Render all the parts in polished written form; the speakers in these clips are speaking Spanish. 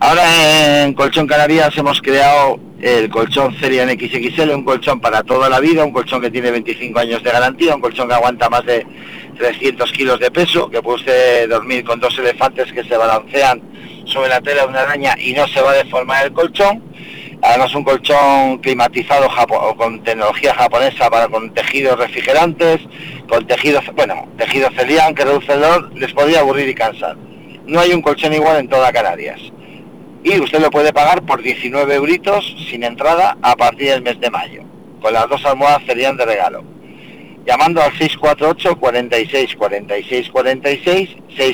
Ahora en Colchón Canarias hemos creado el colchón Cerian XXL, un colchón para toda la vida, un colchón que tiene 25 años de garantía, un colchón que aguanta más de 300 kilos de peso, que puede usted dormir con 2 elefantes que se balancean sobre la tela de una araña y no se va a deformar el colchón. Además un colchón climatizado con tecnología japonesa con tejidos refrigerantes, con tejido Cerian que reduce el dolor, les podría aburrir y cansar. No hay un colchón igual en toda Canarias. Y usted lo puede pagar por 19 euritos sin entrada a partir del mes de mayo, con las 2 almohadas Cerian de regalo. Llamando al 648 46 46 46,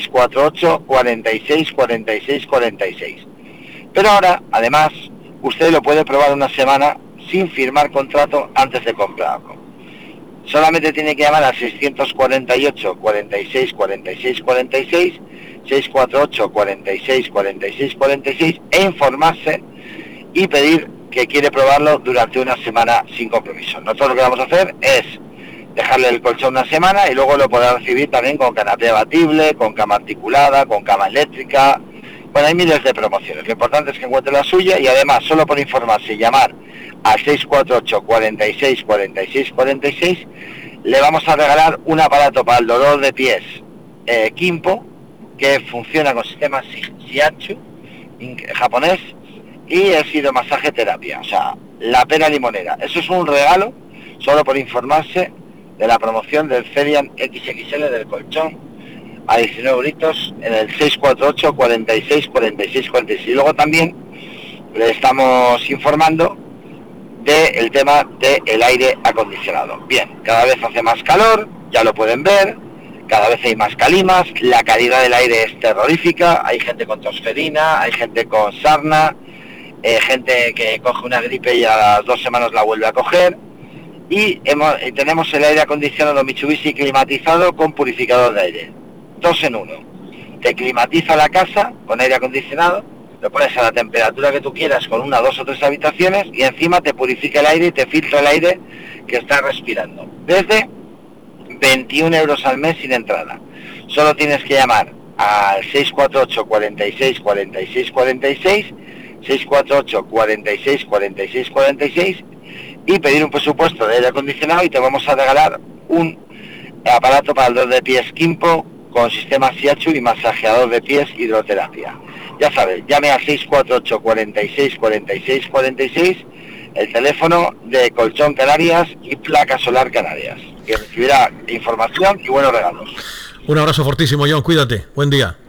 648 46 46 46. Pero ahora, además, usted lo puede probar una semana sin firmar contrato antes de comprarlo. Solamente tiene que llamar al 648 46 46 46, 648 46 46 46 e informarse y pedir que quiere probarlo durante una semana sin compromiso. Nosotros lo que vamos a hacer es dejarle el colchón una semana y luego lo podrá recibir también con canapé abatible, con cama articulada, con cama eléctrica. Bueno, hay miles de promociones. Lo importante es que encuentre la suya y además, solo por informarse y llamar al 648 46 46 46, le vamos a regalar un aparato para el dolor de pies Kimpo, que funciona con sistema Shiatsu japonés, y el hidromasaje terapia, o sea, la pera limonera. Eso es un regalo solo por informarse de la promoción del Cerian XXL del colchón a 19 euritos en el 648 46 46 46. Y luego también le estamos informando del tema del aire acondicionado. Bien, cada vez hace más calor, ya lo pueden ver, cada vez hay más calimas, la calidad del aire es terrorífica, hay gente con tosferina, hay gente con sarna, gente que coge una gripe y a las 2 semanas la vuelve a coger, y tenemos el aire acondicionado Mitsubishi climatizado con purificador de aire, 2 en 1. Te climatiza la casa con aire acondicionado, lo pones a la temperatura que tú quieras con 1, 2 o 3 habitaciones y encima te purifica el aire y te filtra el aire que estás respirando. Desde 21 euros al mes sin entrada. Solo tienes que llamar al 648 46 46 46, 648 46 46 46 y pedir un presupuesto de aire acondicionado y te vamos a regalar un aparato para el dolor de pies Kimpo con sistema Shiatsu y masajeador de pies hidroterapia. Ya sabes, llame al 648 46 46 46, el teléfono de Colchón Canarias y Placa Solar Canarias, que recibirá información y buenos regalos. Un abrazo fortísimo, John, cuídate, buen día.